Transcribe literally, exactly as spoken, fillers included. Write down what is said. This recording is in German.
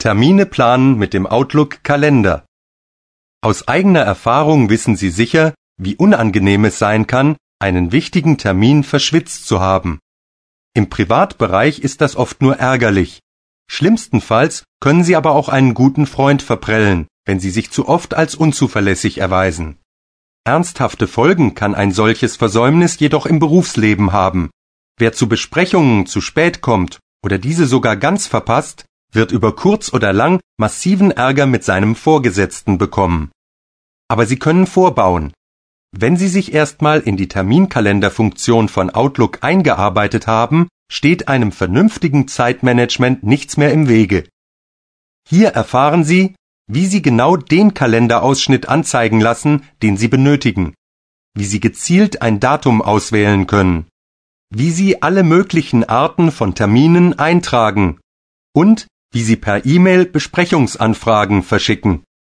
Termine planen mit dem Outlook-Kalender. Aus eigener Erfahrung wissen Sie sicher, wie unangenehm es sein kann, einen wichtigen Termin verschwitzt zu haben. Im Privatbereich ist das oft nur ärgerlich. Schlimmstenfalls können Sie aber auch einen guten Freund verprellen, wenn Sie sich zu oft als unzuverlässig erweisen. Ernsthafte Folgen kann ein solches Versäumnis jedoch im Berufsleben haben. Wer zu Besprechungen zu spät kommt oder diese sogar ganz verpasst, wird über kurz oder lang massiven Ärger mit seinem Vorgesetzten bekommen. Aber Sie können vorbauen. Wenn Sie sich erstmal in die Terminkalenderfunktion von Outlook eingearbeitet haben, steht einem vernünftigen Zeitmanagement nichts mehr im Wege. Hier erfahren Sie, wie Sie genau den Kalenderausschnitt anzeigen lassen, den Sie benötigen, wie Sie gezielt ein Datum auswählen können, wie Sie alle möglichen Arten von Terminen eintragen und wie Sie per E-Mail Besprechungsanfragen verschicken.